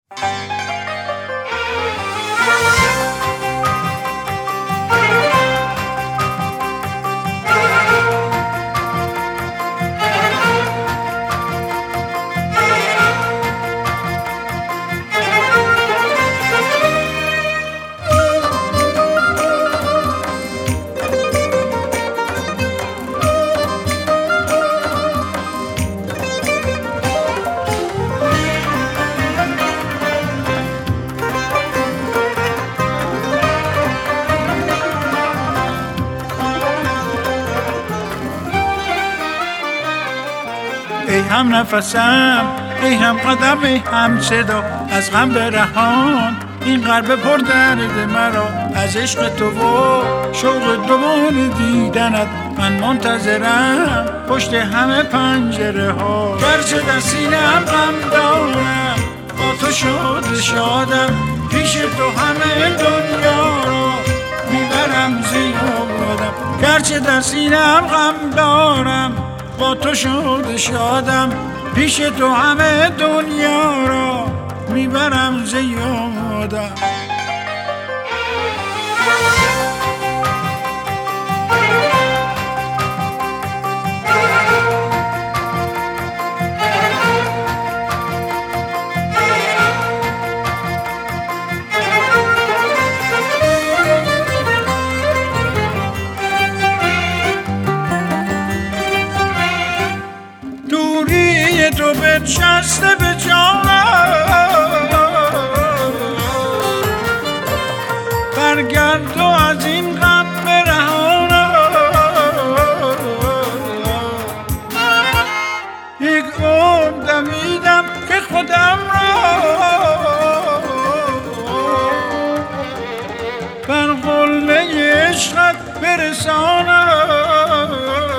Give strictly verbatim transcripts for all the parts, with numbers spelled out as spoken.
ای هم نفسم، ای هم قدم، ای هم صدا، از غم برهان این قلب پر درد مرا. از عشق تو و شوق دوباره دیدنت من منتظرم پشت همه پنجره ها. گرچه در سینه‌ام غم دارم، با تو شاد شادم، پیش تو همه دنیا را میبرم زیادم. گرچه در سینه‌ام غم دارم، با تو شاد شادم، پیش تو همه دنیا را میبرم زیادم. دوری تو بنشسته به جانم، برگرد و از این غم برهانم. یک عمر دویدم که خودم را بر قله عشقت برسانم.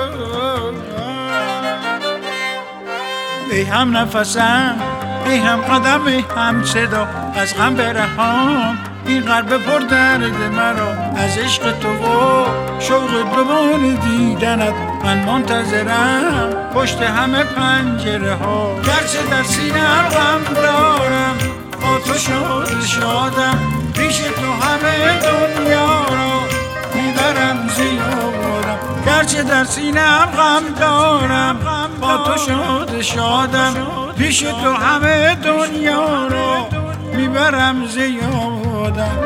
ای هم نفسم، ای هم قدم، ای هم صدا، از غم برهان این قلب پر درد مرا. از عشق تو و شوق دوباره دیدنت من منتظرم پشت همه پنجره ها. گرچه در سینه‌ام غم دارم، با تو شاد شادم، پیش تو همه دنیا را میبرم زیادم. گرچه در سینه‌ام غم دارم، با تو شاد شادم، پیش تو همه دنیا را میبرم زیادم.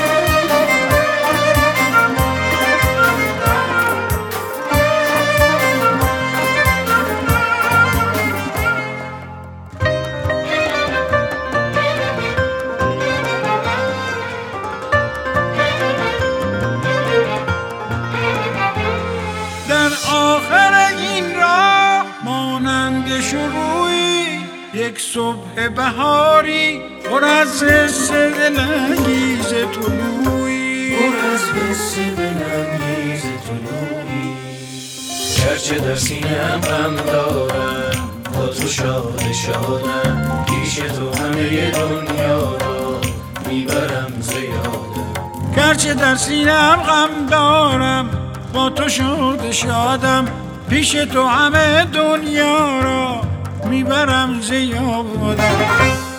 در آخر این راه مانند شروعی یک صبح بهاری پر از حس دلانگیز طلوعی، پر از حس دلانگیز طلوعی. گرچه در سینه‌ام غم دارم، با تو شاد شادم، پیش تو همه دنیا را میبرم زیادم. گرچه در سینه‌ام غم دارم، با تو شاد شادم، پیش تو همه دنیا را میبرم زیادم.